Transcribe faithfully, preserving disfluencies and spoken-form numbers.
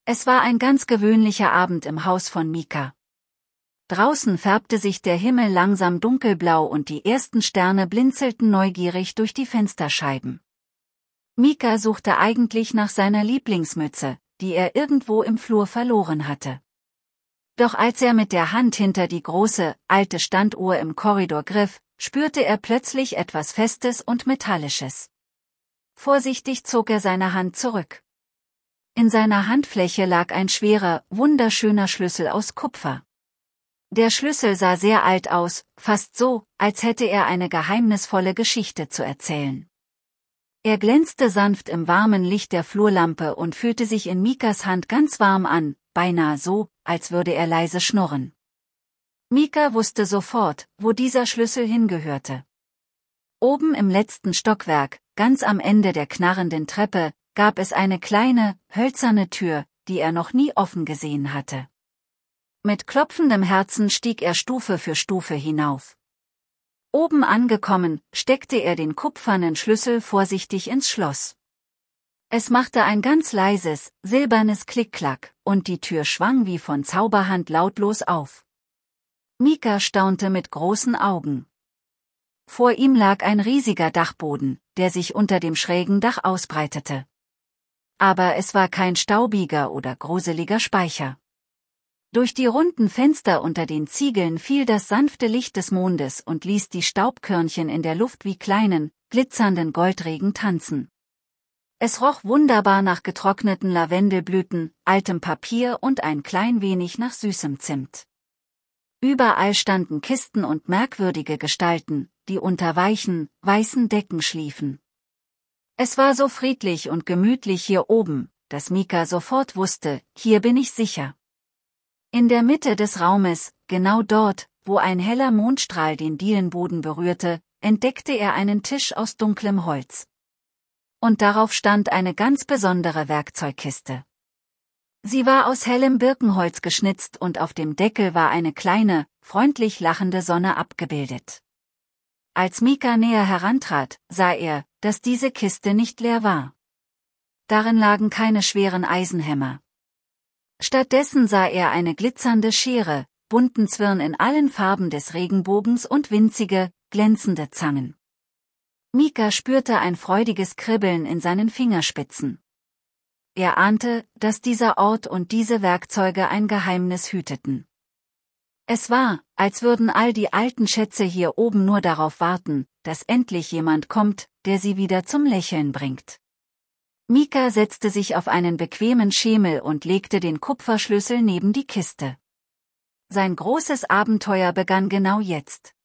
Es war ein ganz gewöhnlicher Abend im Haus von Mika. Draußen färbte sich der Himmel langsam dunkelblau und die ersten Sterne blinzelten neugierig durch die Fensterscheiben. Mika suchte eigentlich nach seiner Lieblingsmütze, die er irgendwo im Flur verloren hatte. Doch als er mit der Hand hinter die große, alte Standuhr im Korridor griff, spürte er plötzlich etwas Festes und Metallisches. Vorsichtig zog er seine Hand zurück. In seiner Handfläche lag ein schwerer, wunderschöner Schlüssel aus Kupfer. Der Schlüssel sah sehr alt aus, fast so, als hätte er eine geheimnisvolle Geschichte zu erzählen. Er glänzte sanft im warmen Licht der Flurlampe und fühlte sich in Mikas Hand ganz warm an, beinahe so, als würde er leise schnurren. Mika wusste sofort, wo dieser Schlüssel hingehörte. Oben im letzten Stockwerk, ganz am Ende der knarrenden Treppe, gab es eine kleine, hölzerne Tür, die er noch nie offen gesehen hatte. Mit klopfendem Herzen stieg er Stufe für Stufe hinauf. Oben angekommen, steckte er den kupfernen Schlüssel vorsichtig ins Schloss. Es machte ein ganz leises, silbernes Klick-Klack, und die Tür schwang wie von Zauberhand lautlos auf. Mika staunte mit großen Augen. Vor ihm lag ein riesiger Dachboden, der sich unter dem schrägen Dach ausbreitete. Aber es war kein staubiger oder gruseliger Speicher. Durch die runden Fenster unter den Ziegeln fiel das sanfte Licht des Mondes und ließ die Staubkörnchen in der Luft wie kleinen, glitzernden Goldregen tanzen. Es roch wunderbar nach getrockneten Lavendelblüten, altem Papier und ein klein wenig nach süßem Zimt. Überall standen Kisten und merkwürdige Gestalten, die unter weichen, weißen Decken schliefen. Es war so friedlich und gemütlich hier oben, dass Mika sofort wusste, hier bin ich sicher. In der Mitte des Raumes, genau dort, wo ein heller Mondstrahl den Dielenboden berührte, entdeckte er einen Tisch aus dunklem Holz. Und darauf stand eine ganz besondere Werkzeugkiste. Sie war aus hellem Birkenholz geschnitzt und auf dem Deckel war eine kleine, freundlich lachende Sonne abgebildet. Als Mika näher herantrat, sah er, dass diese Kiste nicht leer war. Darin lagen keine schweren Eisenhämmer. Stattdessen sah er eine glitzernde Schere, bunten Zwirn in allen Farben des Regenbogens und winzige, glänzende Zangen. Mika spürte ein freudiges Kribbeln in seinen Fingerspitzen. Er ahnte, dass dieser Ort und diese Werkzeuge ein Geheimnis hüteten. Es war, als würden all die alten Schätze hier oben nur darauf warten, dass endlich jemand kommt, der sie wieder zum Lächeln bringt. Mika setzte sich auf einen bequemen Schemel und legte den Kupferschlüssel neben die Kiste. Sein großes Abenteuer begann genau jetzt.